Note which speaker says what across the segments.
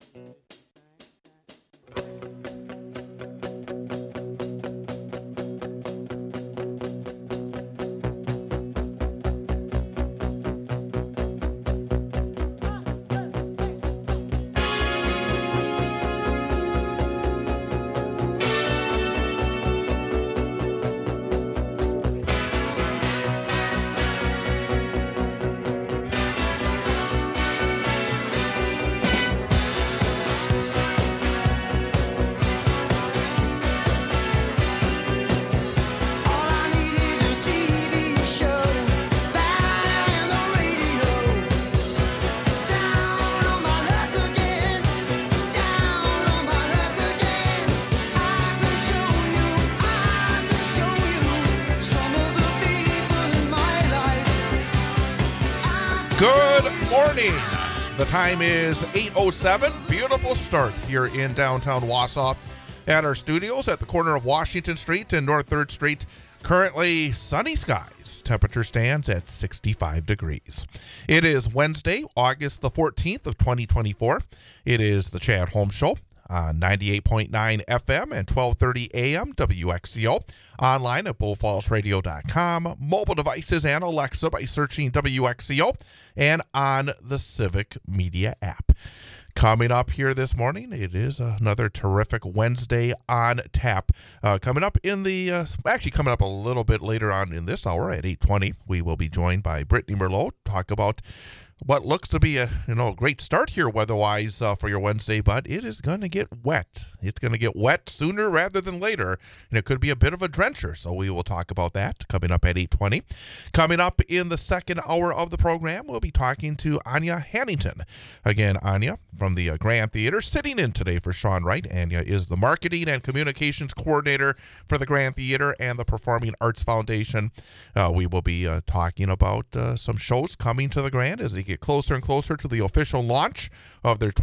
Speaker 1: The time is 8:07. Beautiful start here in downtown Wausau at our studios at the corner of Washington Street and North 3rd Street. Currently sunny skies. Temperature stands at 65 degrees. It is Wednesday, August the 14th of 2024. It is the Chad Holmes Show on 98.9 FM and 1230 AM WXCO. Online at bullfallsradio.com, mobile devices and Alexa by searching WXCO, and on the Civic Media app. Coming up here this morning, it is another terrific Wednesday on tap. Coming up in the, coming up a little bit later on in this hour at 8:20, we will be joined by Brittany Merlot, talk about what looks to be a great start here weather-wise for your Wednesday, but it is going to get wet. It's going to get wet sooner rather than later, and it could be a bit of a drencher, so we will talk about that coming up at 8:20. Coming up in the second hour of the program, we'll be talking to Anya Hannington. Again, Anya from the Grand Theater, sitting in today for Sean Wright. Anya is the Marketing and Communications Coordinator for the Grand Theater and the Performing Arts Foundation. We will be talking about some shows coming to the Grand as they get closer and closer to the official launch of their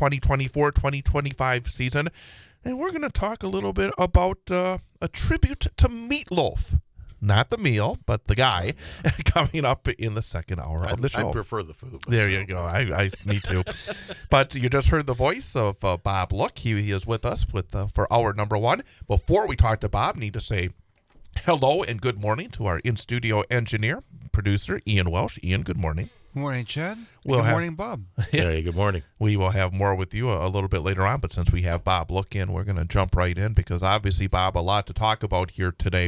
Speaker 1: 2024-2025 season. And we're going to talk a little bit about a tribute to Meatloaf. Not the meal, but the guy, coming up in the second hour of the show.
Speaker 2: I prefer the food.
Speaker 1: There you go. I me too. But you just heard the voice of Bob Look. He is with us for hour number one. Before we talk to Bob, need to say hello and good morning to our in-studio engineer, producer, Ian Welsh. Ian, good morning.
Speaker 3: Good morning, Chad.
Speaker 1: Good
Speaker 3: morning, Bob.
Speaker 2: Hey, good morning.
Speaker 1: We will have more with you a little bit later on, but since we have Bob Look in, we're going to jump right in because obviously, Bob, a lot to talk about here today.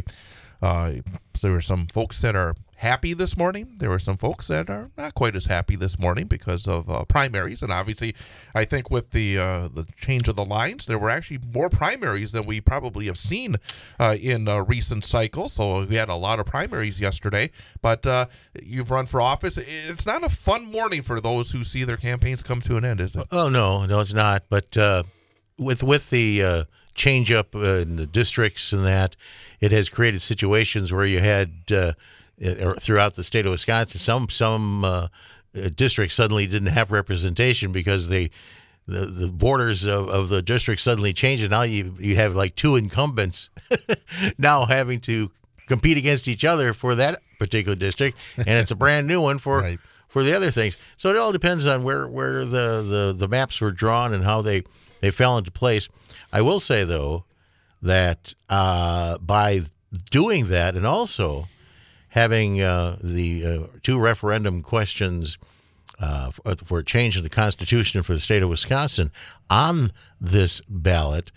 Speaker 1: So there were some folks that are happy this morning. There were some folks that are not quite as happy this morning because of primaries. And obviously, I think with the change of the lines, there were actually more primaries than we probably have seen in recent cycles. So we had a lot of primaries yesterday. But you've run for office. It's not a fun morning for those who see their campaigns come to an end, is it?
Speaker 2: Oh, no, it's not. But with the change up in the districts and that, it has created situations where you had throughout the state of Wisconsin, some districts suddenly didn't have representation because the borders of the district suddenly changed, and now you have like two incumbents now having to compete against each other for that particular district, and it's a brand new one for
Speaker 1: Right.
Speaker 2: for the other things. So it all depends on where the maps were drawn and how they fell into place. I will say, though, that by doing that and also having the two referendum questions for a change in the Constitution for the state of Wisconsin on this ballot,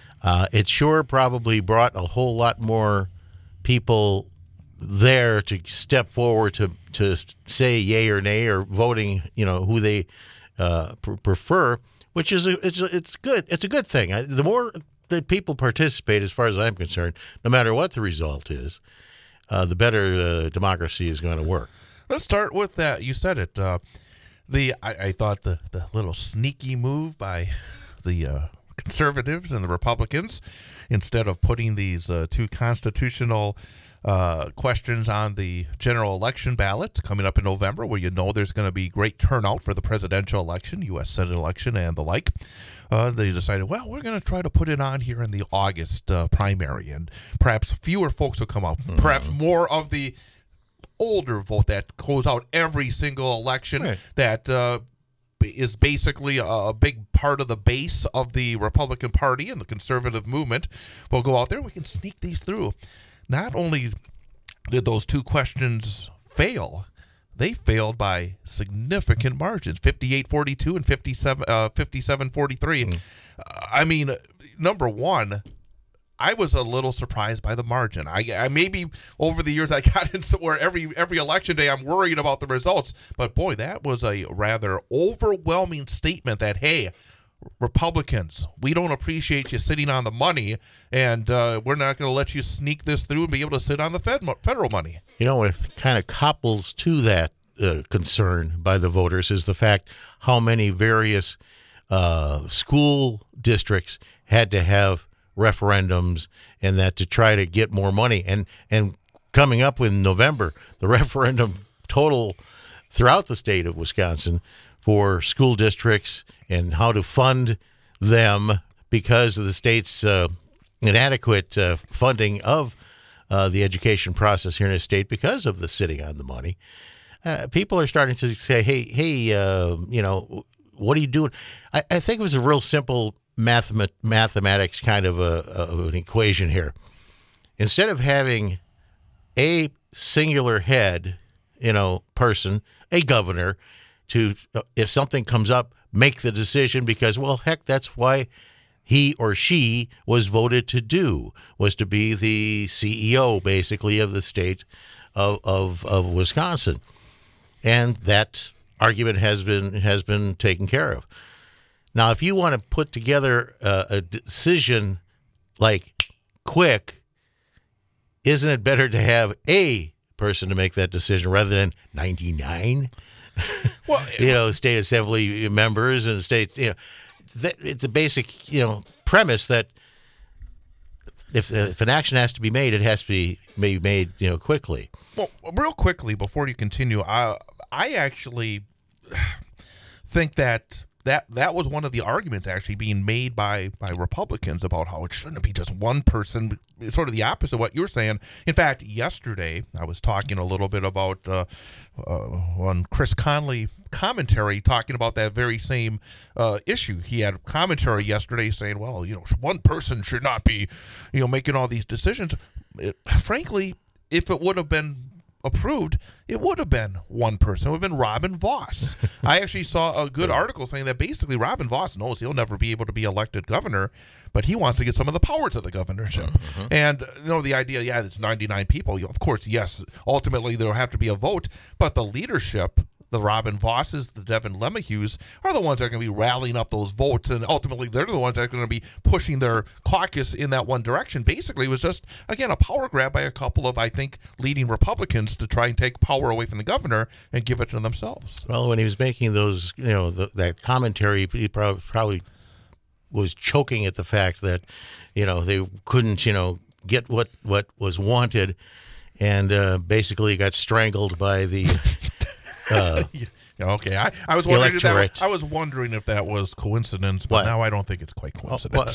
Speaker 2: it sure probably brought a whole lot more people there to step forward to say yay or nay or voting, who they prefer, which is it's good. It's a good thing. The more that people participate, as far as I'm concerned, no matter what the result is, the better democracy is going to work.
Speaker 1: Let's start with that. You said it. I thought the little sneaky move by the conservatives and the Republicans, instead of putting these two constitutional questions on the general election ballot coming up in November, where there's going to be great turnout for the presidential election, U.S. Senate election, and the like. They decided, well, we're going to try to put it on here in the August primary, and perhaps fewer folks will come out. Mm-hmm. Perhaps more of the older vote that goes out every single election, right, that is basically a big part of the base of the Republican Party and the conservative movement, will go out there. We can sneak these through. Not only did those two questions fail, they failed by significant margins, 58-42 and 57-43. I mean, number one, I was a little surprised by the margin. I maybe over the years I got into where every election day I'm worried about the results. But boy, that was a rather overwhelming statement that, hey, Republicans, we don't appreciate you sitting on the money, and we're not going to let you sneak this through and be able to sit on the federal money.
Speaker 2: You know, what kind of couples to that concern by the voters is the fact how many various school districts had to have referendums, and that to try to get more money. And coming up with November, the referendum total throughout the state of Wisconsin for school districts and how to fund them because of the state's inadequate funding of the education process here in the state because of the sitting on the money. People are starting to say, hey, what are you doing? I think it was a real simple mathematics kind of an equation here. Instead of having a singular head, person, a governor, to if something comes up, make the decision because, well, heck, that's why he or she was voted to be the CEO, basically, of the state of Wisconsin. And that argument has been taken care of. Now, if you want to put together a decision like quick, isn't it better to have a person to make that decision rather than 99? Well, state assembly members and state, it's a basic, premise that if an action has to be made, it has to be made, quickly.
Speaker 1: Well, real quickly before you continue, I actually think that was one of the arguments actually being made by Republicans about how it shouldn't be just one person. It's sort of the opposite of what you're saying. In fact, yesterday I was talking a little bit about on Chris Conley commentary talking about that very same issue. He had commentary yesterday saying, well, one person should not be, making all these decisions. Frankly, if it would have been approved, it would have been one person. It would have been Robin Vos. I actually saw a good article saying that basically Robin Vos knows he'll never be able to be elected governor, but he wants to get some of the power to the governorship. Mm-hmm. And the idea, it's 99 people. Of course, yes, ultimately there'll have to be a vote, but the leadership, the Robin Vosses, the Devin Lemahues, are the ones that are going to be rallying up those votes, and ultimately they're the ones that are going to be pushing their caucus in that one direction. Basically, it was just, again, a power grab by a couple of, I think, leading Republicans to try and take power away from the governor and give it to themselves.
Speaker 2: Well, when he was making those, that commentary, he probably was choking at the fact that, they couldn't, get what was wanted, and basically got strangled by the...
Speaker 1: Okay, I was wondering if that was coincidence, but now I don't think it's quite coincidence.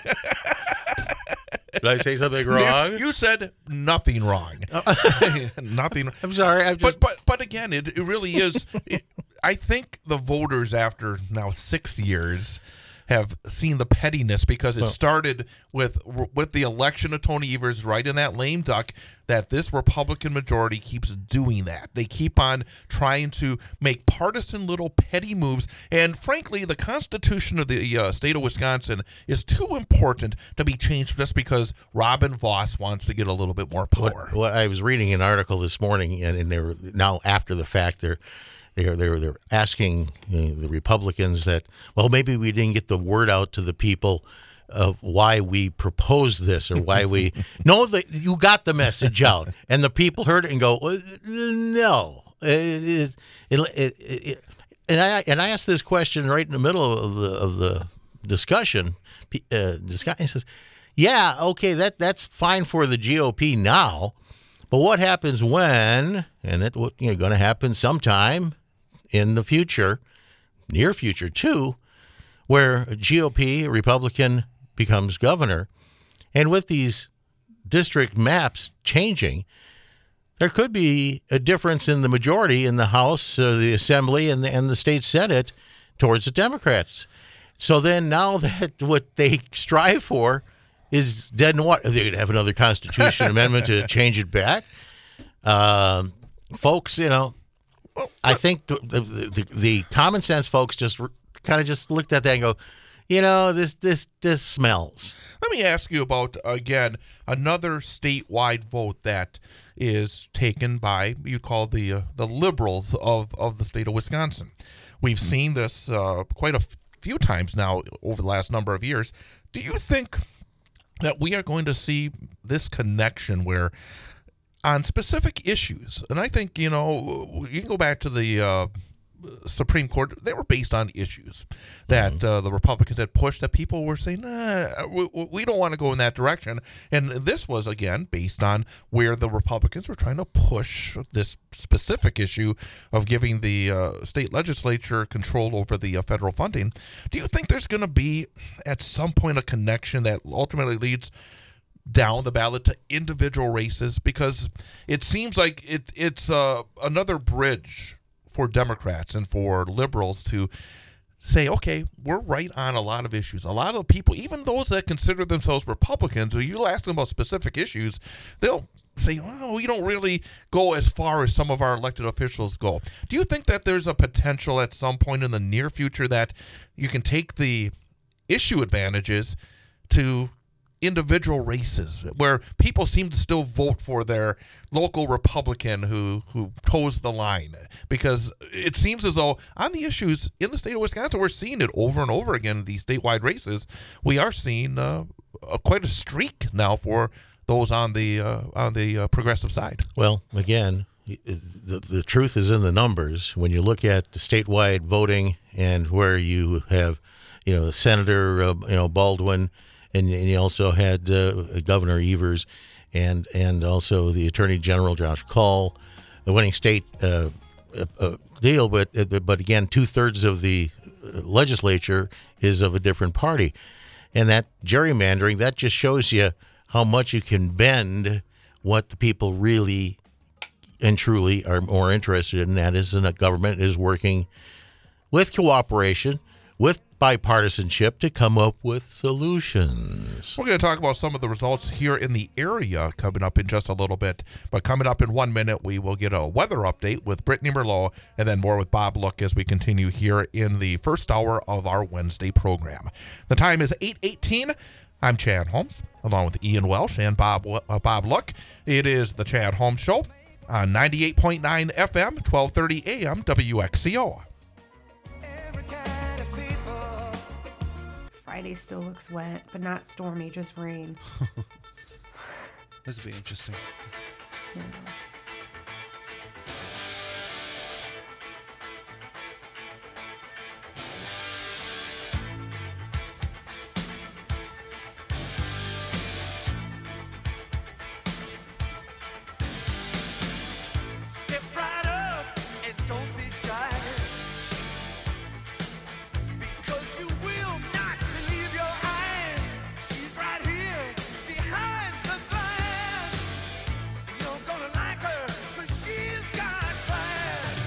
Speaker 2: Did I say something wrong?
Speaker 1: You said nothing wrong. Nothing.
Speaker 2: I'm sorry.
Speaker 1: But again, it really is. I think the voters, after now 6 years, have seen the pettiness because it started with the election of Tony Evers right in that lame duck, that this Republican majority keeps doing that. They keep on trying to make partisan little petty moves. And frankly, the Constitution of the state of Wisconsin is too important to be changed just because Robin Vos wants to get a little bit more power.
Speaker 2: What I was reading an article this morning, and they were now after the fact, they're asking the Republicans that, well, maybe we didn't get the word out to the people of why we proposed this or why we no, you got the message out and the people heard it and go, no. And I asked this question right in the middle of the discussion. This guy says, yeah, okay, that's fine for the GOP now, but what happens when, and it's going to happen sometime in the future, near future too, where a GOP, a Republican, becomes governor, and with these district maps changing, there could be a difference in the majority in the House, the Assembly, and the state Senate, towards the Democrats. So then now that what they strive for is dead in the water, they're going to have another Constitution amendment to change it back. Folks, I think the common sense folks just kind of just looked at that and go, this smells.
Speaker 1: Let me ask you about, again, another statewide vote that is taken by, you call the liberals of the state of Wisconsin. We've seen this quite a few times now over the last number of years. Do you think that we are going to see this connection where on specific issues, and I think, you can go back to the Supreme Court, they were based on issues that the Republicans had pushed, that people were saying, we don't want to go in that direction. And this was, again, based on where the Republicans were trying to push this specific issue of giving the state legislature control over the federal funding. Do you think there's going to be, at some point, a connection that ultimately leads down the ballot to individual races? Because it seems like it's another bridge for Democrats and for liberals to say, okay, we're right on a lot of issues. A lot of people, even those that consider themselves Republicans, when you ask them about specific issues, they'll say, oh, we don't really go as far as some of our elected officials go. Do you think that there's a potential at some point in the near future that you can take the issue advantages to individual races where people seem to still vote for their local Republican who toes the line? Because it seems as though on the issues in the state of Wisconsin, we're seeing it over and over again in these statewide races. We are seeing quite a streak now for those on the progressive side.
Speaker 2: Well, again, the truth is in the numbers. When you look at the statewide voting and where you have, Senator Baldwin, and you also had Governor Evers and also the Attorney General Josh Cull, the winning state deal. But again, 2/3 of the legislature is of a different party. And that gerrymandering, that just shows you how much you can bend what the people really and truly are more interested in. That is, that government is working with cooperation, with bipartisanship to come up with solutions.
Speaker 1: We're going to talk about some of the results here in the area coming up in just a little bit. But coming up in 1 minute, we will get a weather update with Brittany Merlot and then more with Bob Look as we continue here in the first hour of our Wednesday program. The time is 8:18. I'm Chad Holmes, along with Ian Welsh and Bob Look. It is the Chad Holmes Show on 98.9 FM, 1230 AM, WXCO.
Speaker 3: Friday still looks wet, but not stormy, just rain.
Speaker 4: This will be interesting.
Speaker 3: Yeah.
Speaker 5: Step right up and don't be shy, because you will not believe your eyes. She's right here behind the glass. You're gonna like her, 'cause she's got class.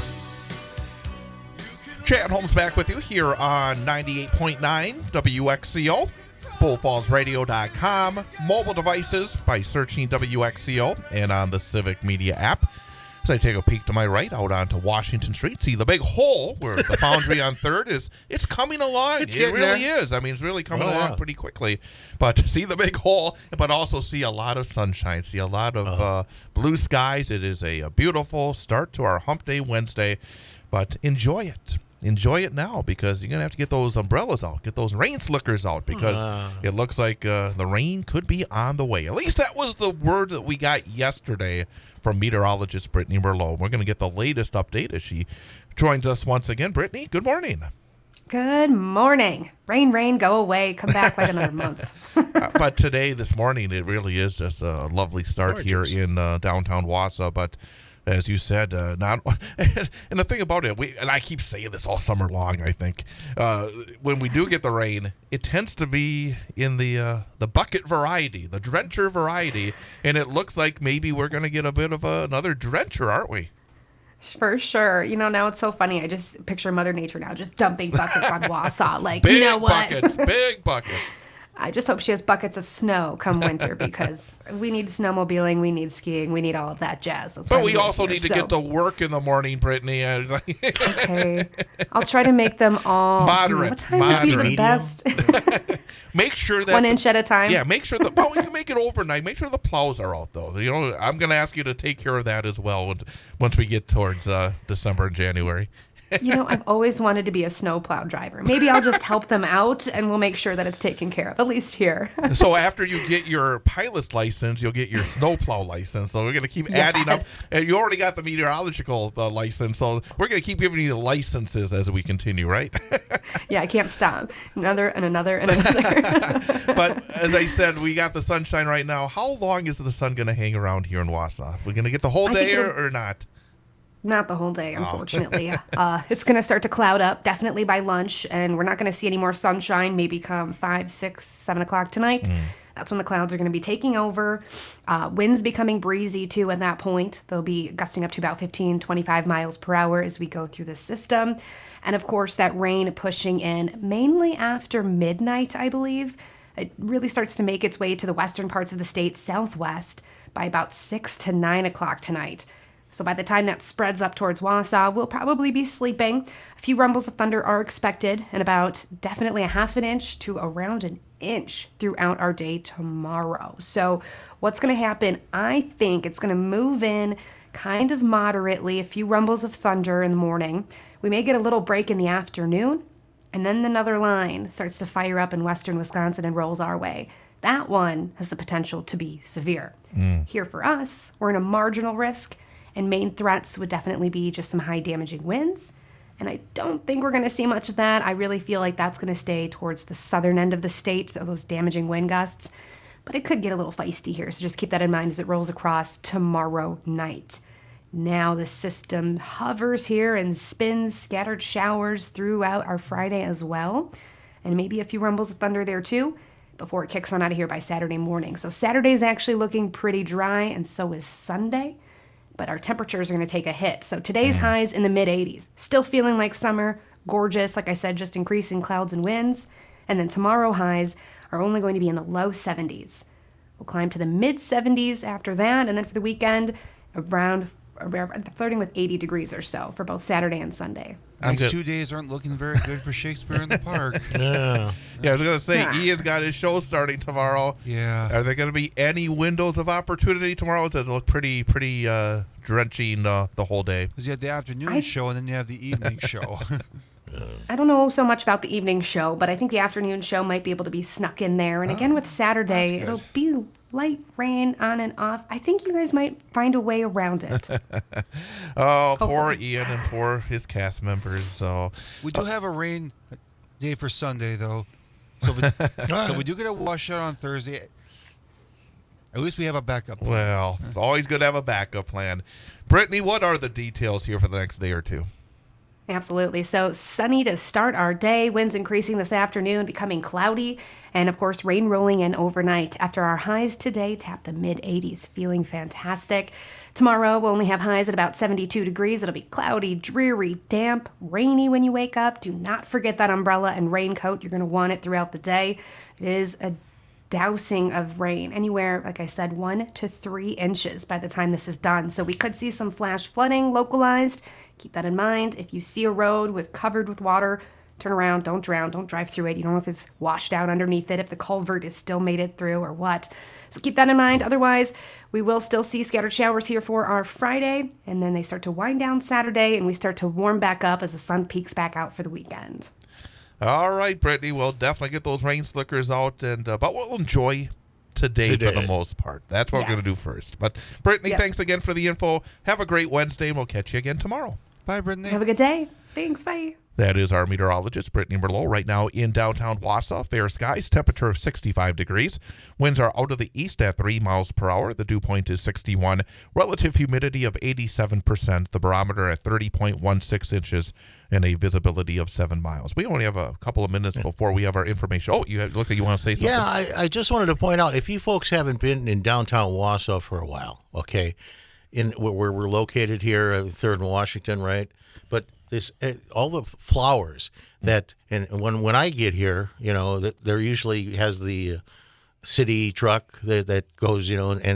Speaker 1: Chad Holmes back with you here on 98.9 WXCO, BullFallsRadio.com, mobile devices by searching WXCO, and on the Civic Media app. As I take a peek to my right out onto Washington Street, see the big hole where the Foundry on 3rd is. It's coming along.
Speaker 2: It's
Speaker 1: It really
Speaker 2: there.
Speaker 1: is. I mean, it's really coming
Speaker 2: Oh,
Speaker 1: along
Speaker 2: yeah.
Speaker 1: pretty quickly. But see the big hole, but also see a lot of sunshine, see a lot of blue skies. It is a beautiful start to our Hump Day Wednesday, but enjoy it. Enjoy it now, because you're going to have to get those umbrellas out, get those rain slickers out, because it looks like the rain could be on the way. At least that was the word that we got yesterday from meteorologist Brittany Merlot. We're going to get the latest update as she joins us once again. Brittany, good morning.
Speaker 3: Good morning. Rain, rain, go away. Come back like another month.
Speaker 1: But today, this morning, it really is just a lovely start
Speaker 2: Gorgeous.
Speaker 1: here in downtown Wausau. But as you said, not and the thing about it, and I keep saying this all summer long, I think, when we do get the rain, it tends to be in the bucket variety, the drencher variety, and it looks like maybe we're going to get a bit of another drencher, aren't we?
Speaker 3: For sure. Now it's so funny. I just picture Mother Nature now just dumping buckets on Wausau. Like,
Speaker 1: Big
Speaker 3: you know what?
Speaker 1: buckets, big buckets.
Speaker 3: I just hope she has buckets of snow come winter because we need snowmobiling, we need skiing, we need all of that jazz. That's why
Speaker 1: But we
Speaker 3: live
Speaker 1: also
Speaker 3: here,
Speaker 1: need to
Speaker 3: so-
Speaker 1: get to work in the morning, Brittany.
Speaker 3: Okay. I'll try to make them all
Speaker 1: Moderate,
Speaker 3: What time would be the
Speaker 2: moderate.
Speaker 3: best?
Speaker 1: Make sure that
Speaker 3: 1 inch at a time.
Speaker 1: Yeah, make sure well, we can make it overnight. Make sure the plows are out, though. I'm going to ask you to take care of that as well once we get towards December and January.
Speaker 3: I've always wanted to be a snowplow driver. Maybe I'll just help them out and we'll make sure that it's taken care of, at least here.
Speaker 1: So after you get your pilot's license, you'll get your snowplow license. So we're going to keep adding up.
Speaker 3: Yes.
Speaker 1: And you already got the meteorological license. So we're going to keep giving you the licenses as we continue, right?
Speaker 3: Yeah, I can't stop. Another and another and another.
Speaker 1: But as I said, we got the sunshine right now. How long is the sun going to hang around here in Wausau? We're going to get the whole
Speaker 3: I think
Speaker 1: day
Speaker 3: it'll-
Speaker 1: or not?
Speaker 3: Not the whole day, unfortunately. It's going to start to cloud up definitely by lunch, and we're not going to see any more sunshine maybe come 5, 6, 7 o'clock tonight. That's when the clouds are going to be taking over. Winds becoming breezy, too, at that point. They'll be gusting up to about 15, 25 miles per hour as we go through the system. And, of course, that rain pushing in mainly after midnight, I believe. It really starts to make its way to the western parts of the state, southwest, by about 6 to 9 o'clock tonight. So by the time that spreads up towards Wausau, we'll probably be sleeping. A few rumbles of thunder are expected, and about definitely a half an inch to around an inch throughout our day tomorrow. So what's going to happen? I think it's going to move in kind of moderately, a few rumbles of thunder in the morning. We may get a little break in the afternoon, and then another line starts to fire up in western Wisconsin and rolls our way. That one has the potential to be severe. Here for us, we're in a marginal risk. And main threats would definitely be just some high damaging winds. And I don't think we're going to see much of that. I really feel like that's going to stay towards the southern end of the state, so those damaging wind gusts. But it could get a little feisty here, so just keep that in mind as it rolls across tomorrow night. Now the system hovers here and spins scattered showers throughout our Friday as well. And maybe a few rumbles of thunder there too, before it kicks on out of here by Saturday morning. So Saturday's actually looking pretty dry, and so is Sunday. But our temperatures are going to take a hit. So today's highs in the mid-80s. Still feeling like summer, gorgeous, like I said, just increasing clouds and winds. And then tomorrow highs are only going to be in the low 70s. We'll climb to the mid-70s after that. And then for the weekend, around flirting with 80 degrees or so for both Saturday and Sunday.
Speaker 1: I'm
Speaker 4: Next
Speaker 1: good.
Speaker 4: 2 days aren't looking very good for Shakespeare in the Park.
Speaker 2: Yeah.
Speaker 1: Yeah, I was going to say,
Speaker 3: Yeah.
Speaker 1: Ian's got his show starting tomorrow.
Speaker 4: Yeah.
Speaker 1: Are there going to be any windows of opportunity tomorrow? Does it look pretty drenching the whole day?
Speaker 4: Because you have the afternoon show and then you have the evening show.
Speaker 3: I don't know so much about the evening show, but I think the afternoon show might be able to be snuck in there. And again, with Saturday, it'll be light rain on and off. I think you guys might find a way around it.
Speaker 1: Oh, poor
Speaker 3: Hopefully.
Speaker 1: Ian and poor his cast members. So
Speaker 4: We do have a rain day for Sunday, though. So we do get a washout on Thursday. At least we have a backup plan.
Speaker 1: well, it's always good to have a backup plan. Brittany, what are the details here for the next day or two?
Speaker 3: Absolutely. So sunny to start our day, winds increasing this afternoon, becoming cloudy, and of course, rain rolling in overnight after our highs today tap the mid 80s, feeling fantastic. Tomorrow, we'll only have highs at about 72 degrees. It'll be cloudy, dreary, damp, rainy when you wake up. Do not forget that umbrella and raincoat. You're going to want it throughout the day. It is a dousing of rain, anywhere, like I said, 1 to 3 inches by the time this is done. So we could see some flash flooding localized. Keep that in mind. If you see a road covered with water, turn around, don't drown, don't drive through it. You don't know if it's washed out underneath it, if the culvert is still made it through or what. So keep that in mind. Otherwise, we will still see scattered showers here for our Friday, and then they start to wind down Saturday, and we start to warm back up as the sun peeks back out for the weekend.
Speaker 1: All right, Brittany, we'll definitely get those rain slickers out, and but we'll enjoy today for the
Speaker 2: Today.
Speaker 1: most part. That's what we're going
Speaker 3: Yes.
Speaker 1: to do first. But Brittany,
Speaker 3: Yep.
Speaker 1: thanks again for the info. Have a great Wednesday, and we'll catch you again tomorrow.
Speaker 4: Bye, Brittany.
Speaker 3: Have a good day. Thanks. Bye.
Speaker 1: That is our meteorologist, Brittany Merlot, right now in downtown Wausau. Fair skies, temperature of 65 degrees. Winds are out of the east at 3 miles per hour. The dew point is 61. Relative humidity of 87%. The barometer at 30.16 inches and a visibility of 7 miles. We only have a couple of minutes before we have our information. Oh, look like you want to say something.
Speaker 2: Yeah, I just wanted to point out, if you folks haven't been in downtown Wausau for a while, okay, in where we're located here, 3rd and Washington, right? But this all the flowers that, and when I get here, that there usually has the city truck that goes,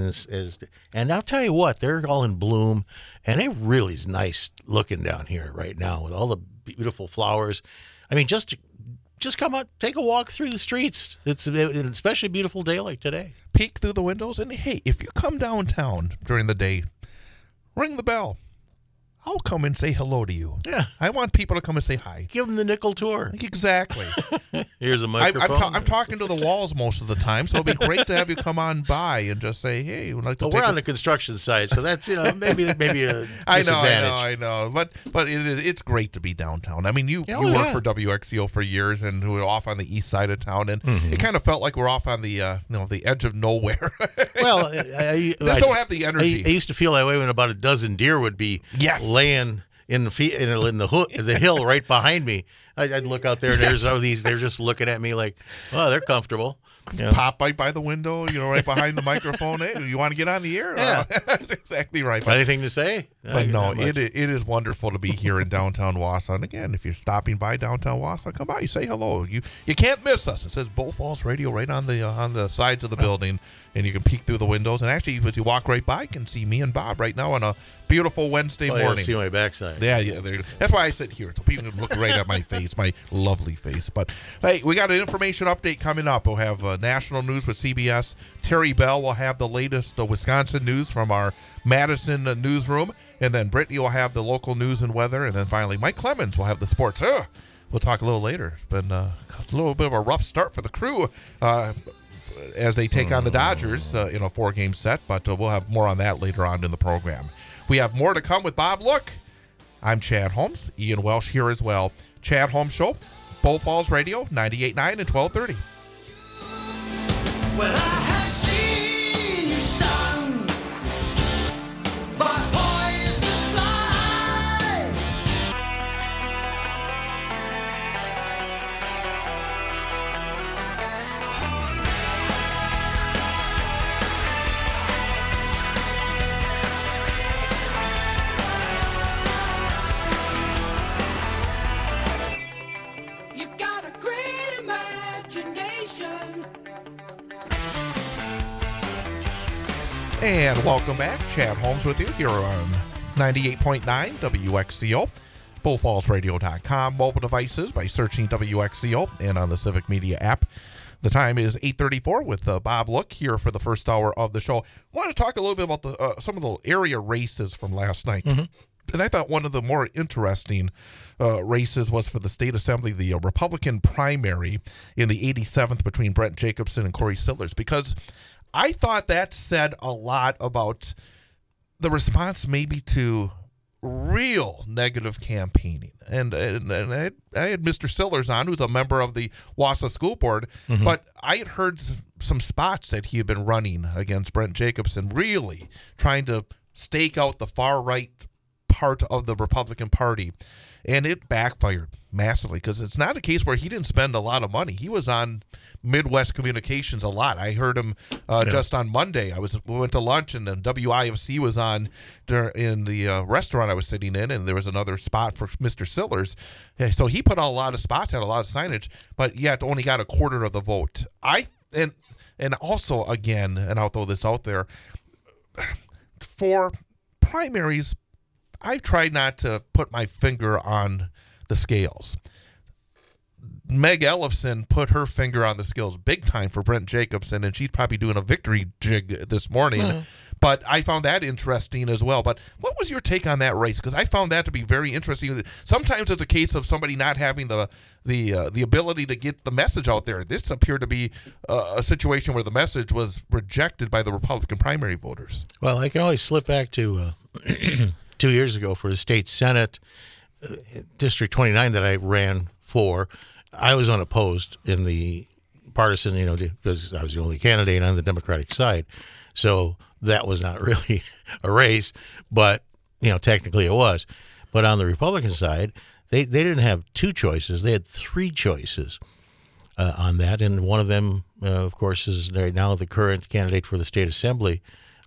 Speaker 2: and I'll tell you what, they're all in bloom, and it really is nice looking down here right now with all the beautiful flowers. I mean, just come out, take a walk through the streets. It's an especially beautiful day like today.
Speaker 1: Peek through the windows, and hey, if you come downtown during the day, ring the bell. I'll come and say hello to you.
Speaker 2: Yeah.
Speaker 1: I want people to come and say hi.
Speaker 2: Give them the nickel tour.
Speaker 1: Exactly.
Speaker 2: Here's a microphone.
Speaker 1: I'm talking to the walls most of the time, so it'd be great to have you come on by and just say, hey, we'd like to
Speaker 2: we're on the construction side, so that's maybe a disadvantage.
Speaker 1: I know. But it's great to be downtown. I mean, you worked for WXCO for years, and we were off on the east side of town, and it kind of felt like we're off on the the edge of nowhere.
Speaker 2: Well,
Speaker 1: I don't have the energy.
Speaker 2: I used to feel that way when about a dozen deer would be laying in the hill right behind me. I'd look out there, and there's all these. They're just looking at me like, oh, they're comfortable.
Speaker 1: Pop right by the window, right behind the microphone. Hey, you want to get on the air?
Speaker 2: Yeah,
Speaker 1: that's exactly right.
Speaker 2: Anything to say?
Speaker 1: But no, it is wonderful to be here in downtown Wausau. And again, if you're stopping by downtown Wausau, come by, say hello. You can't miss us. It says Bull Falls Radio right on the sides of the building, and you can peek through the windows. And actually, as you walk right by, you can see me and Bob right now on a beautiful Wednesday morning.
Speaker 2: See my backside.
Speaker 1: Yeah. That's why I sit here, so people can look right at my face, my lovely face. But hey, we got an information update coming up. We'll have national news with CBS. Terry Bell will have the latest Wisconsin news from our Madison newsroom, and then Brittany will have the local news and weather, and then finally Mike Clemens will have the sports. We'll talk a little later. It's been a little bit of a rough start for the Crew as they take on the Dodgers in a 4-game set, but we'll have more on that later on in the program. We have more to come with Bob Look. I'm Chad Holmes. Ian Welsh here as well. Chad Holmes Show, Bull Falls Radio, 98.9 and 1230.
Speaker 5: Well, I have seen you stung by poisonous flies. You got a great imagination.
Speaker 1: And welcome back. Chad Holmes with you here on 98.9 WXCO, bullfallsradio.com, mobile devices by searching WXCO, and on the Civic Media app. The time is 8:34 with Bob Look here for the first hour of the show. I want to talk a little bit about some of the area races from last night. Mm-hmm. And I thought one of the more interesting races was for the state assembly, the Republican primary in the 87th between Brent Jacobson and Corey Sillers, because I thought that said a lot about the response maybe to real negative campaigning. And I had Mr. Sillers on, who's a member of the Wausau School Board, but I had heard some spots that he had been running against Brent Jacobson, really trying to stake out the far right part of the Republican Party. And it backfired massively, because it's not a case where he didn't spend a lot of money. He was on Midwest Communications a lot. I heard him just on Monday. We went to lunch, and then WIFC was on in the restaurant I was sitting in, and there was another spot for Mr. Sillers. So he put on a lot of spots, had a lot of signage, but yet only got a quarter of the vote. And also, again, and I'll throw this out there, for primaries, I've tried not to put my finger on the scales. Meg Ellefson put her finger on the scales big time for Brent Jacobson, and she's probably doing a victory jig this morning. But I found that interesting as well. But what was your take on that race? Because I found that to be very interesting. Sometimes it's a case of somebody not having the ability to get the message out there. This appeared to be a situation where the message was rejected by the Republican primary voters.
Speaker 2: Well, I can always slip back to 2 years ago for the state Senate, District 29 that I ran for. I was unopposed in the partisan, because I was the only candidate on the Democratic side. So that was not really a race, but, technically it was. But on the Republican side, they didn't have two choices. They had three choices on that. And one of them, of course, is right now the current candidate for the state assembly,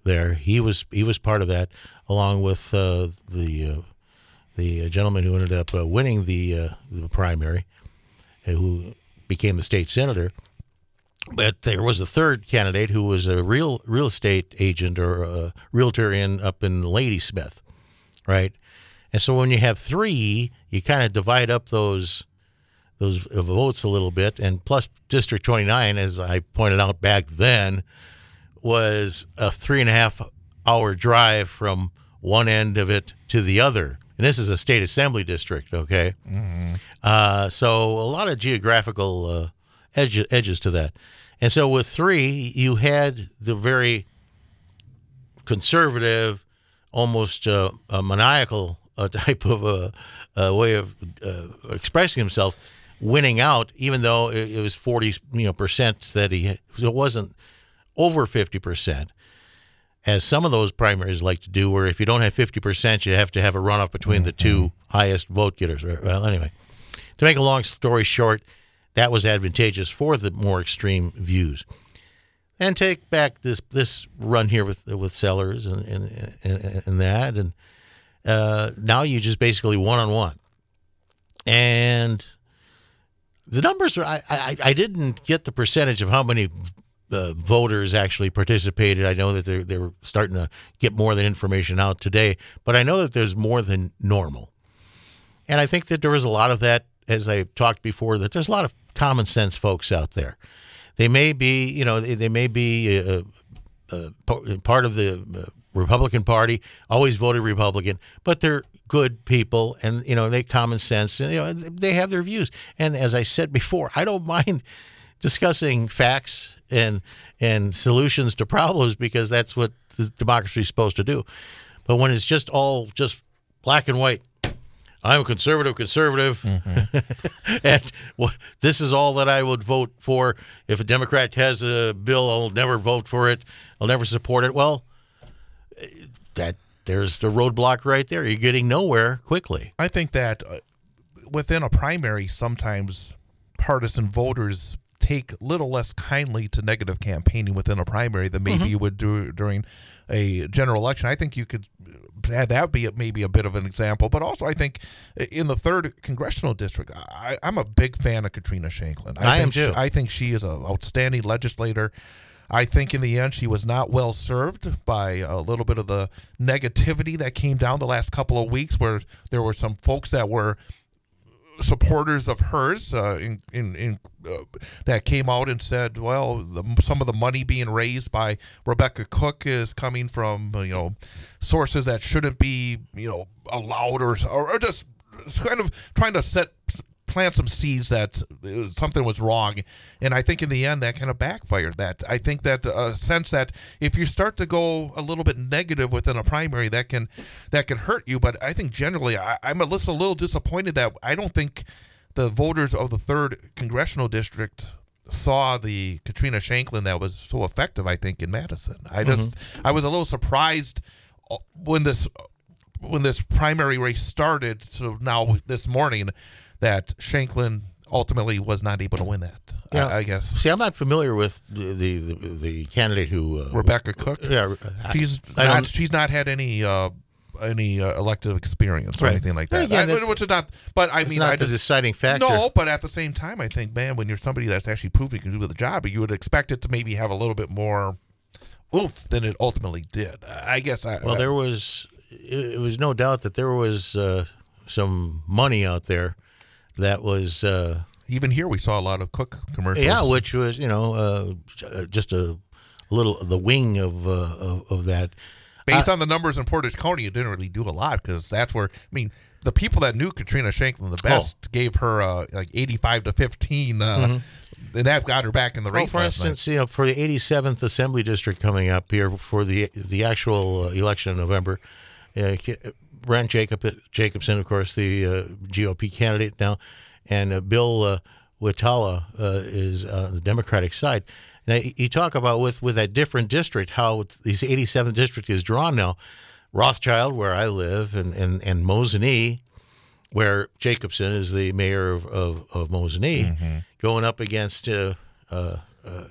Speaker 2: there. He was part of that, along with the gentleman who ended up winning the primary, who became the state senator. But there was a third candidate who was a real estate agent or a realtor up in Ladysmith, right? And so when you have three, you kind of divide up those votes a little bit. And plus District 29, as I pointed out back then, was a 3.5 hour drive from one end of it to the other. And this is a state assembly district, okay? Mm-hmm. So a lot of geographical edges to that. And so with three, you had the very conservative, almost maniacal type of a way of expressing himself, winning out, even though it was 40% that so it wasn't over 50%, as some of those primaries like to do, where if you don't have 50%, you have to have a runoff between the two highest vote getters. Well, anyway, to make a long story short, that was advantageous for the more extreme views. And take back this run here with Sellers and that, and now you just basically one-on-one. And the numbers are, I didn't get the percentage of how many voters actually participated. I know that they were starting to get more of the information out today, but I know that there's more than normal. And I think that there was a lot of that, as I talked before, that there's a lot of common sense folks out there. They may be, they may be part of the Republican Party, always voted Republican, but they're good people, and they common sense, and they have their views. And as I said before, I don't mind discussing facts and solutions to problems, because that's what the democracy is supposed to do. But when it's just all just black and white, I'm a conservative, mm-hmm. and this is all that I would vote for. If a Democrat has a bill, I'll never vote for it. I'll never support it. Well, there's the roadblock right there. You're getting nowhere quickly.
Speaker 1: I think that within a primary, sometimes partisan voters take a little less kindly to negative campaigning within a primary than maybe you would do during a general election. I think you could have that be maybe a bit of an example, but also I think in the 3rd congressional district, I'm a big fan of Katrina Shanklin.
Speaker 2: I am too.
Speaker 1: I think she is an outstanding legislator. I think in the end she was not well served by a little bit of the negativity that came down the last couple of weeks, where there were some folks that were supporters of hers that came out and said, well, some of the money being raised by Rebecca Cook is coming from sources that shouldn't be allowed, or just kind of trying to plant some seeds that something was wrong. And I think in the end that kind of backfired. That I think that sense that if you start to go a little bit negative within a primary, that can hurt you. But I think generally I'm a little disappointed that I don't think the voters of the 3rd congressional district saw the Katrina Shanklin that was so effective, I think, in Madison. I was a little surprised when this primary race started to now this morning that Shanklin ultimately was not able to win that.
Speaker 2: Yeah.
Speaker 1: I guess.
Speaker 2: See, I'm not familiar with the candidate who
Speaker 1: Rebecca Cook.
Speaker 2: Yeah,
Speaker 1: she's not had any elective experience or anything like that.
Speaker 2: Again,
Speaker 1: which is not. But I mean,
Speaker 2: not the deciding factor.
Speaker 1: No, but at the same time, I think, man, when you're somebody that's actually proven you can do the job, you would expect it to maybe have a little bit more oomph than it ultimately did. I guess.
Speaker 2: There was. It was no doubt that there was some money out there. That was
Speaker 1: even here we saw a lot of Cook commercials.
Speaker 2: Yeah, which was just a little the wing of that.
Speaker 1: Based on the numbers in Portage County, it didn't really do a lot, because that's where the people that knew Katrina Shanklin the best gave her like 85 to 15, and that got her back in the race.
Speaker 2: For instance, for the 87th Assembly District coming up here for the actual election in November. Brent Jacobson, of course, the GOP candidate now, and Bill Witala is on the Democratic side. Now, you talk about with that different district, how this 87th district is drawn now. Rothschild, where I live, and Mosinee, where Jacobson is the mayor of Mosinee, going up against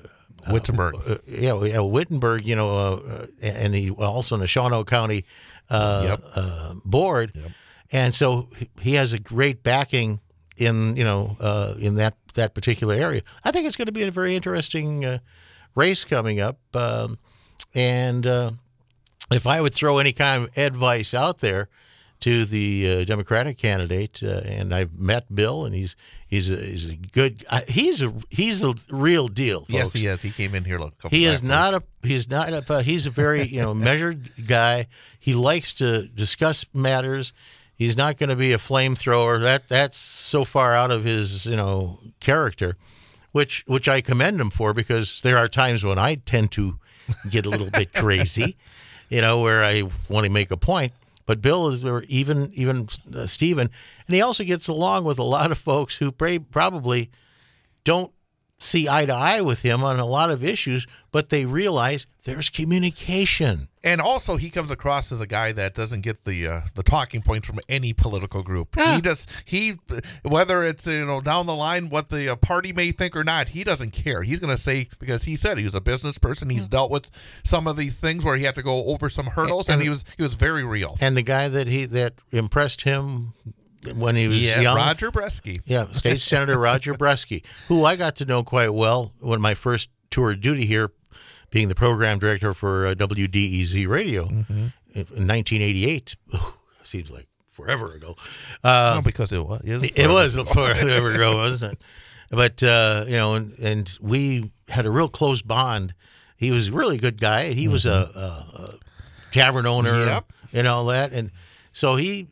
Speaker 1: Wittenberg.
Speaker 2: Wittenberg, and he also in the Shawano County board.
Speaker 1: Yep.
Speaker 2: And so he has a great backing in that particular area. I think it's going to be a very interesting race coming up. And if I would throw any kind of advice out there to the Democratic candidate, and I've met Bill, and he's a good. He's the real deal, folks.
Speaker 1: Yes, he is. He came in here a couple.
Speaker 2: He's a very measured guy. He likes to discuss matters. He's not going to be a flamethrower. That's so far out of his character, which I commend him for, because there are times when I tend to get a little bit crazy, where I want to make a point. But Bill is even Stephen, and he also gets along with a lot of folks who probably don't see eye to eye with him on a lot of issues, but they realize there's communication.
Speaker 1: And also, he comes across as a guy that doesn't get the talking points from any political group.
Speaker 2: Yeah.
Speaker 1: He whether it's down the line what the party may think or not, he doesn't care. He's going to say, because he said he was a business person. He's dealt with some of these things where he had to go over some hurdles, and he was very real.
Speaker 2: And the guy that impressed him when he was young,
Speaker 1: Roger Bresky.
Speaker 2: Yeah, State Senator Roger Bresky, who I got to know quite well when my first tour of duty here, being the program director for WDEZ Radio in 1988. Seems like forever ago.
Speaker 1: Because it was.
Speaker 2: It was forever ago, wasn't it? But, and we had a real close bond. He was a really good guy. He was a tavern owner and all that. And so he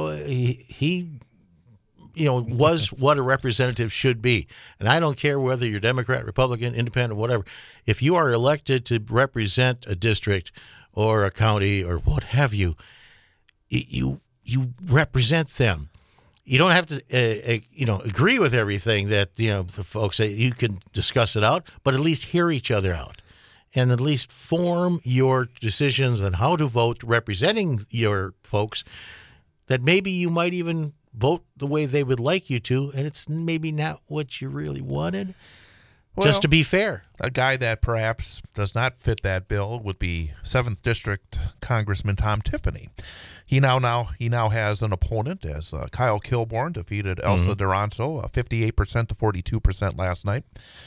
Speaker 2: was what a representative should be. And I don't care whether you're Democrat, Republican, Independent, whatever. If you are elected to represent a district or a county or what have you, you represent them. You don't have to, agree with everything that, the folks say. You can discuss it out, but at least hear each other out. And at least form your decisions on how to vote, representing your folks, that maybe you might even vote the way they would like you to, and it's maybe not what you really wanted.
Speaker 1: Well,
Speaker 2: just to be fair.
Speaker 1: A guy that perhaps does not fit that bill would be 7th District Congressman Tom Tiffany. He now has an opponent as Kyle Kilborn defeated Elsa Duranzo 58% to 42% last night.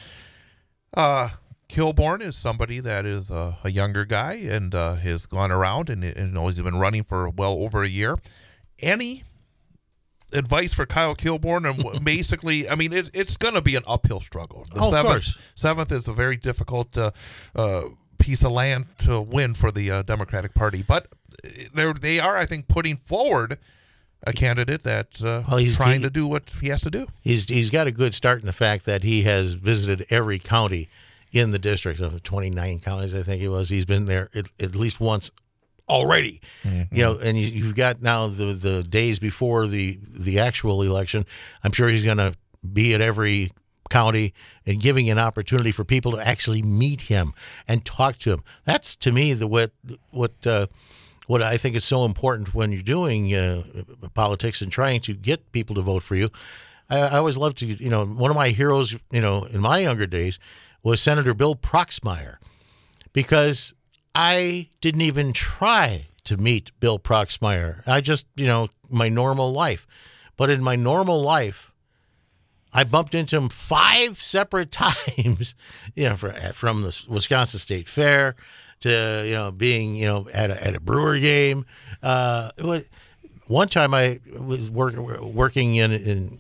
Speaker 1: Kilborn is somebody that is a younger guy and has gone around and he's been running for well over a year. Any advice for Kyle Kilborn? And basically, I mean, it's going to be an uphill struggle. The
Speaker 2: of course.
Speaker 1: 7th is a very difficult piece of land to win for the Democratic Party, but they are, I think, putting forward a candidate that's trying to do what he has to do.
Speaker 2: He's got a good start in the fact that he has visited every county in the district of 29 counties, I think it was. He's been there at least once already. And you've got now the days before the actual election. I'm sure he's going to be at every county and giving an opportunity for people to actually meet him and talk to him. That's, to me, what I think is so important when you're doing politics and trying to get people to vote for you. I always loved to, one of my heroes, in my younger days was Senator Bill Proxmire, because I didn't even try to meet Bill Proxmire. I just, my normal life. But in my normal life, I bumped into him 5 separate times, from the Wisconsin State Fair to, being, at a Brewer game. One time I was working in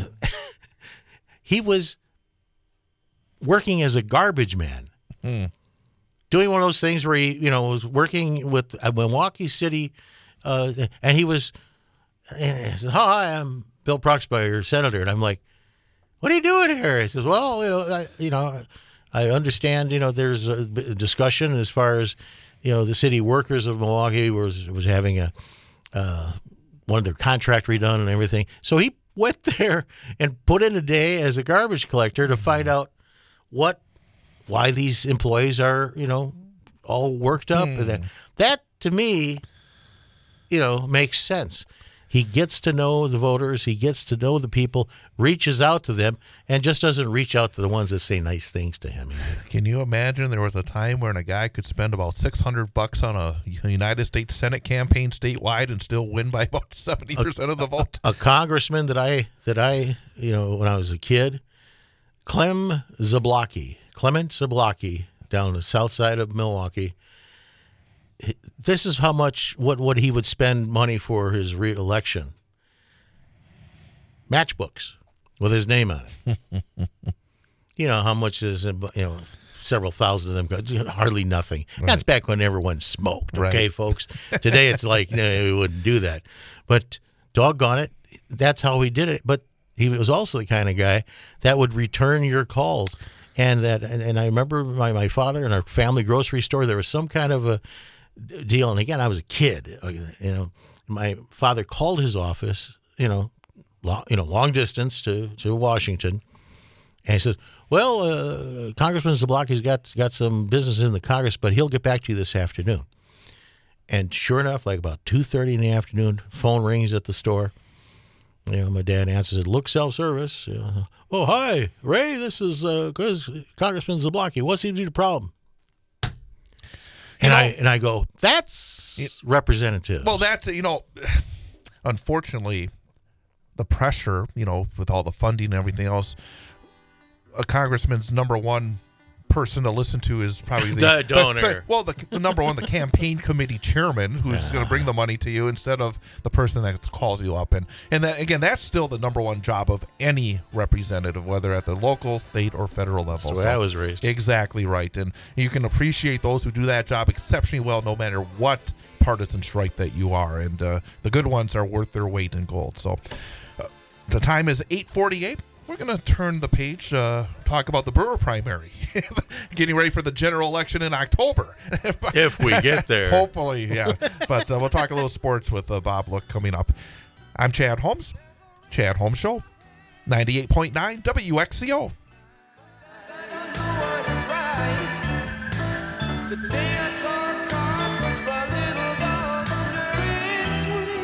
Speaker 2: he was working as a garbage man. Doing one of those things where he, was working with Milwaukee City, and he said, "Hi, I'm Bill Proxmire, senator." And I'm like, "What are you doing here?" He says, "Well, I understand, there's a discussion as far as, the city workers of Milwaukee was having one of their contract redone and everything." So he went there and put in a day as a garbage collector to find out why these employees are, all worked up. And that to me, makes sense. He gets to know the voters. He gets to know the people, reaches out to them, and just doesn't reach out to the ones that say nice things to him either.
Speaker 1: Can you imagine there was a time when a guy could spend about $600 on a United States Senate campaign statewide and still win by about 70% of the vote?
Speaker 2: A congressman that I when I was a kid, Clement Zablocki, down the south side of Milwaukee. This is how much what he would spend money for his re-election. Matchbooks with his name on it. You know how much is several thousand of them, hardly nothing. Right. That's back when everyone smoked. Okay, right. Folks. Today it's like we wouldn't do that, but doggone it, that's how he did it. But he was also the kind of guy that would return your calls, and I remember my father in our family grocery store. There was some kind of a deal, and again, I was a kid. My father called his office, long distance to Washington, and he says, "Well, Congressman Zablocki's got some business in the Congress, but he'll get back to you this afternoon." And sure enough, like about 2:30 in the afternoon, phone rings at the store. My dad answers it. Look, self-service. Oh, hi, Ray. This is Congressman Zablocki. What seems to be the problem? And I go, that's representative.
Speaker 1: Well, that's, unfortunately, the pressure, with all the funding and everything else, a congressman's number one person to listen to is probably
Speaker 2: the donor.
Speaker 1: The number one, the campaign committee chairman, who's going to bring the money to you instead of the person that calls you up. And that, again, that's still the number one job of any representative, whether at the local, state, or federal level.
Speaker 2: That's the way I was raised.
Speaker 1: Exactly right. And you can appreciate those who do that job exceptionally well, no matter what partisan stripe that you are. And the good ones are worth their weight in gold. So the time is 8:48. We're going to turn the page, talk about the Brewer primary, getting ready for the general election in October.
Speaker 2: If we get there.
Speaker 1: Hopefully, yeah. But we'll talk a little sports with Bob Look coming up. I'm Chad Holmes. Chad Holmes Show, 98.9 WXCO.
Speaker 5: Today I saw a car push my little dog under its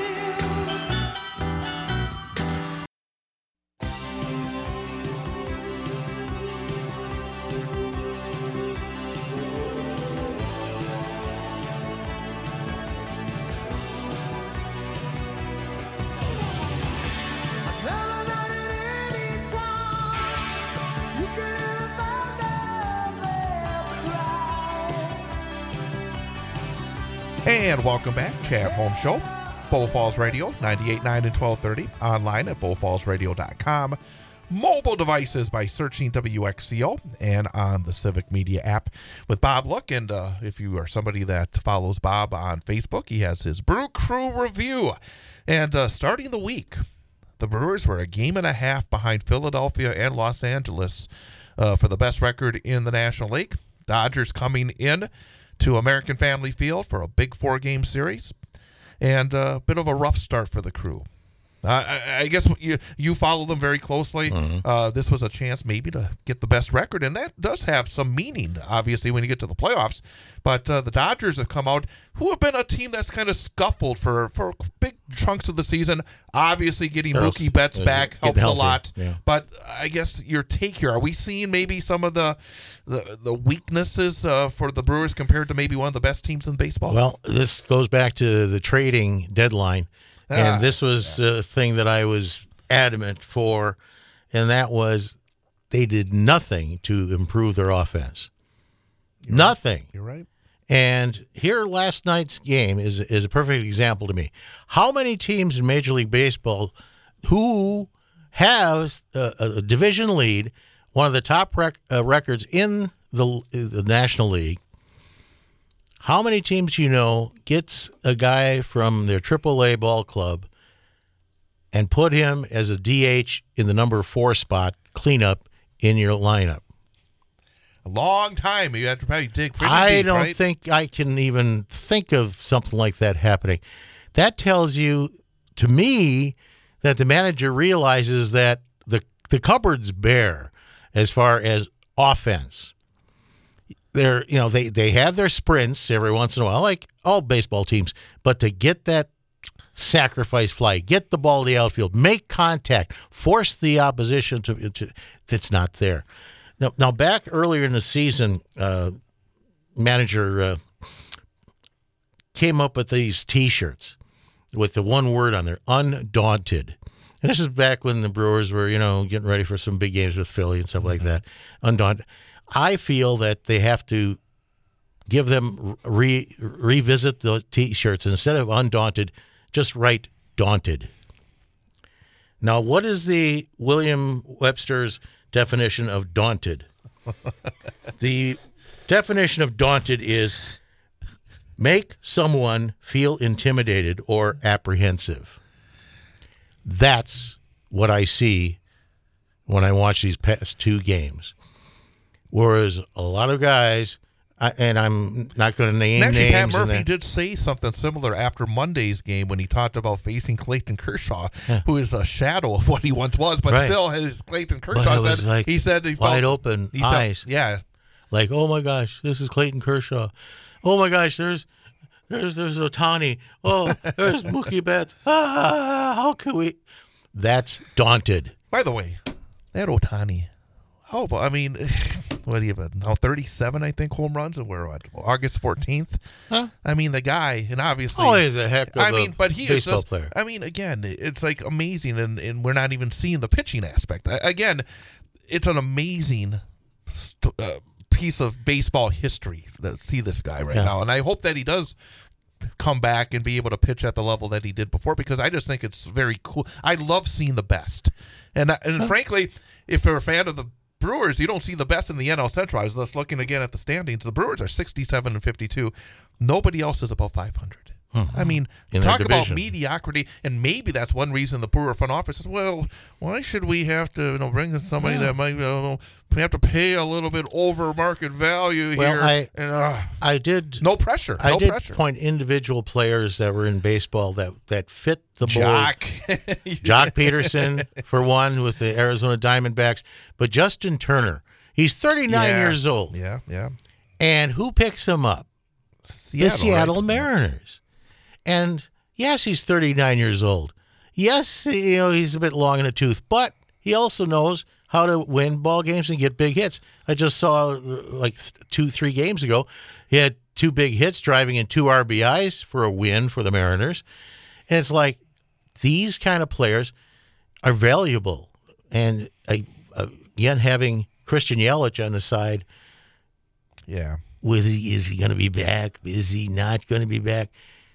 Speaker 1: And welcome back, Chad Holmes Show, Bow Falls Radio, 98.9 and 1230, online at bowfallsradio.com, mobile devices by searching WXCO, and on the Civic Media app with Bob Look. And if you are somebody that follows Bob on Facebook, he has his Brew Crew review. And starting the week, the Brewers were a game and a half behind Philadelphia and Los Angeles for the best record in the National League. Dodgers coming in to American Family Field for a big 4-game series, and a bit of a rough start for the Crew. I guess you follow them very closely. Mm-hmm. This was a chance maybe to get the best record, and that does have some meaning, obviously, when you get to the playoffs. But the Dodgers have come out, who have been a team that's kind of scuffled for big chunks of the season. Obviously, getting Mookie Betts back helps a lot. Yeah. But I guess your take here, are we seeing maybe some of the weaknesses for the Brewers compared to maybe one of the best teams in baseball?
Speaker 2: Well, this goes back to the trading deadline. And this was a thing that I was adamant for, and that was they did nothing to improve their offense. Nothing.
Speaker 1: Right. You're right.
Speaker 2: And here last night's game is a perfect example to me. How many teams in Major League Baseball who have a division lead, one of the top records in the National League, how many teams gets a guy from their AAA ball club and put him as a DH in the number 4 spot, cleanup in your lineup?
Speaker 1: A long time. You have to probably dig pretty
Speaker 2: I
Speaker 1: deep,
Speaker 2: don't
Speaker 1: right?
Speaker 2: think I can even think of something like that happening. That tells you, to me, that the manager realizes that the cupboard's bare as far as offense. They have their sprints every once in a while, like all baseball teams, but to get that sacrifice fly, get the ball to the outfield, make contact, force the opposition to that's not there. Now back earlier in the season, manager came up with these T-shirts with the one word on there, undaunted. And this is back when the Brewers were, getting ready for some big games with Philly and stuff like that. Undaunted. I feel that they have to give them revisit the T-shirts. Instead of undaunted, just write daunted. Now, what is the William Webster's definition of daunted? The definition of daunted is make someone feel intimidated or apprehensive. That's what I see when I watch these past two games. Whereas a lot of guys, and I'm not going to name
Speaker 1: And actually,
Speaker 2: names.
Speaker 1: Pat Murphy did say something similar after Monday's game when he talked about facing Clayton Kershaw, who is a shadow of what he once was, but
Speaker 2: Right.
Speaker 1: still, his Clayton
Speaker 2: But
Speaker 1: Kershaw
Speaker 2: it was
Speaker 1: said
Speaker 2: like
Speaker 1: he said he felt,
Speaker 2: wide open
Speaker 1: he felt-
Speaker 2: eyes.
Speaker 1: yeah,
Speaker 2: Like, oh my gosh, this is Clayton Kershaw. Oh my gosh, there's Ohtani. Oh, there's Mookie Betts. How can we? That's daunted.
Speaker 1: By the way, that Ohtani, what do you have now? 37, I think, home runs, and we're August 14th.
Speaker 2: Huh?
Speaker 1: I mean, the guy, and obviously,
Speaker 2: Oh, he's a heck of
Speaker 1: but he is
Speaker 2: baseball
Speaker 1: just,
Speaker 2: player.
Speaker 1: Again, it's like amazing, and we're not even seeing the pitching aspect. Again, it's an amazing piece of baseball history to see this guy right now, and I hope that he does come back and be able to pitch at the level that he did before, because I just think it's very cool. I love seeing the best, and frankly, if you're a fan of the Brewers, you don't see the best in the NL Central. I was just looking again at the standings. The Brewers are 67-52. Nobody else is above 500. I mean,
Speaker 2: In
Speaker 1: talk
Speaker 2: their
Speaker 1: about
Speaker 2: division.
Speaker 1: mediocrity, and maybe that's one reason the Brewer front office says, well, why should we have to bring in somebody that might we have to pay a little bit over market value
Speaker 2: Well,
Speaker 1: here?
Speaker 2: I did.
Speaker 1: No pressure.
Speaker 2: I
Speaker 1: No
Speaker 2: did
Speaker 1: pressure.
Speaker 2: point individual players that were in baseball that fit the mold. Jock Peterson, for one, with the Arizona Diamondbacks. But Justin Turner, he's 39 years old.
Speaker 1: Yeah.
Speaker 2: And who picks him up? The Seattle
Speaker 1: right?
Speaker 2: Mariners. And yes, he's 39 years old. Yes, he's a bit long in the tooth, but he also knows how to win ball games and get big hits. I just saw like 2-3 games ago, he had 2 big hits, driving in 2 RBIs for a win for the Mariners. And it's like these kind of players are valuable. And again, having Christian Yelich on the side,
Speaker 1: Yeah.
Speaker 2: is he going to be back? Is he not going to be back?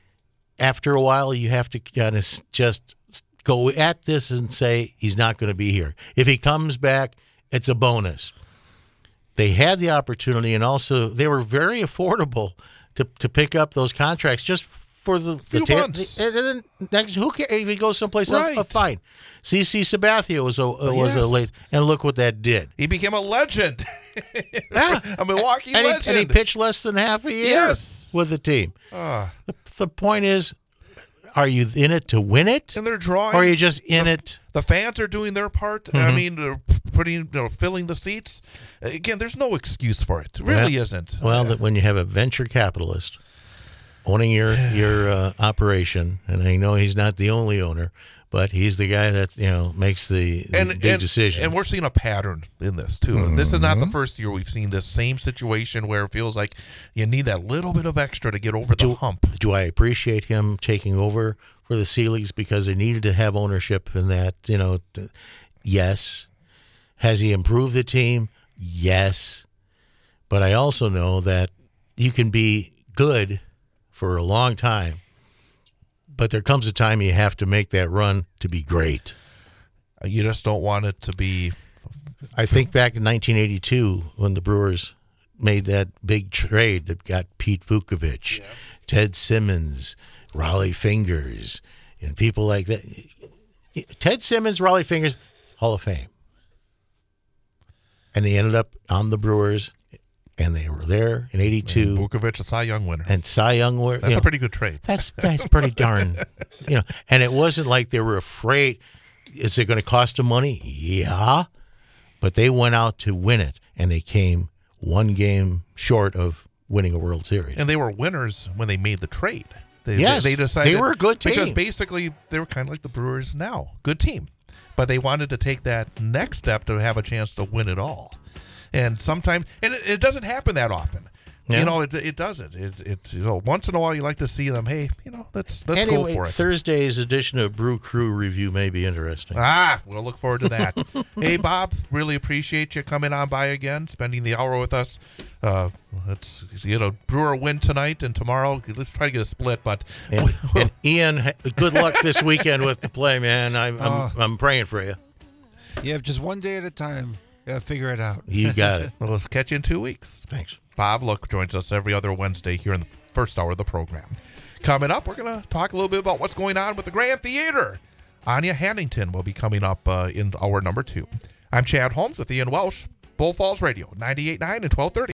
Speaker 2: After a while, you have to kind of just go at this and say he's not going to be here. If he comes back, it's a bonus. They had the opportunity, and also they were very affordable to pick up those contracts just for the
Speaker 1: Few months.
Speaker 2: And then next, who cares if he goes someplace else?
Speaker 1: Right.
Speaker 2: Oh, fine. CC Sabathia was a
Speaker 1: Yes.
Speaker 2: late, and look what that did.
Speaker 1: He became a legend.
Speaker 2: Yeah.
Speaker 1: A Milwaukee
Speaker 2: and
Speaker 1: legend.
Speaker 2: he pitched less than half a year
Speaker 1: Yes.
Speaker 2: with the team.
Speaker 1: Ah.
Speaker 2: The point is, are you in it to win it,
Speaker 1: And they're drawing.
Speaker 2: or are you just in it?
Speaker 1: The fans are doing their part.
Speaker 2: Mm-hmm.
Speaker 1: I mean, they're filling the seats. Again, there's no excuse for it. It really isn't.
Speaker 2: Well, that when you have a venture capitalist owning your operation, and I know he's not the only owner, but he's the guy that makes the big decision.
Speaker 1: And we're seeing a pattern in this too.
Speaker 2: Mm-hmm.
Speaker 1: This is not the first year we've seen this same situation where it feels like you need that little bit of extra to get over the hump.
Speaker 2: Do I appreciate him taking over for the Sealeys because they needed to have ownership in that? Yes. Has he improved the team? Yes. But I also know that you can be good for a long time, but there comes a time you have to make that run to be great.
Speaker 1: You just don't want it to be.
Speaker 2: I think back in 1982 when the Brewers made that big trade that got Pete Vukovich, Ted Simmons, Raleigh Fingers, and people like that. Ted Simmons, Raleigh Fingers, Hall of Fame. And they ended up on the Brewers, and they were there in 82.
Speaker 1: Vukovich, a Cy Young winner.
Speaker 2: And Cy Young were.
Speaker 1: That's a pretty good trade.
Speaker 2: That's pretty darn, And it wasn't like they were afraid. Is it going to cost them money? Yeah, but they went out to win it, and they came one game short of winning a World Series.
Speaker 1: And they were winners when they made the trade.
Speaker 2: Yes,
Speaker 1: they decided
Speaker 2: they were a good team.
Speaker 1: because basically they were kind of like the Brewers now, good team, but they wanted to take that next step to have a chance to win it all. And sometimes, and it doesn't happen that often.
Speaker 2: Yeah.
Speaker 1: You know, it doesn't. It once in a while you like to see them. Hey, let's
Speaker 2: Anyway,
Speaker 1: go for it.
Speaker 2: Thursday's edition of Brew Crew Review may be interesting.
Speaker 1: We'll look forward to that. Hey, Bob, really appreciate you coming on by again, spending the hour with us. Let's Brewer win tonight and tomorrow. Let's try to get a split, but
Speaker 2: And Ian, good luck this weekend with the play, man. I'm praying for you.
Speaker 4: You have just one day at a time. Gotta figure it out.
Speaker 2: You got it.
Speaker 1: we'll catch you in 2 weeks.
Speaker 2: Thanks.
Speaker 1: Bob Look joins us every other Wednesday here in the first hour of the program. Coming up, we're going to talk a little bit about what's going on with the Grand Theater. Anya Hannington will be coming up in hour number 2. I'm Chad Holmes with Ian Welsh, Bull Falls Radio, 98.9 and 1230.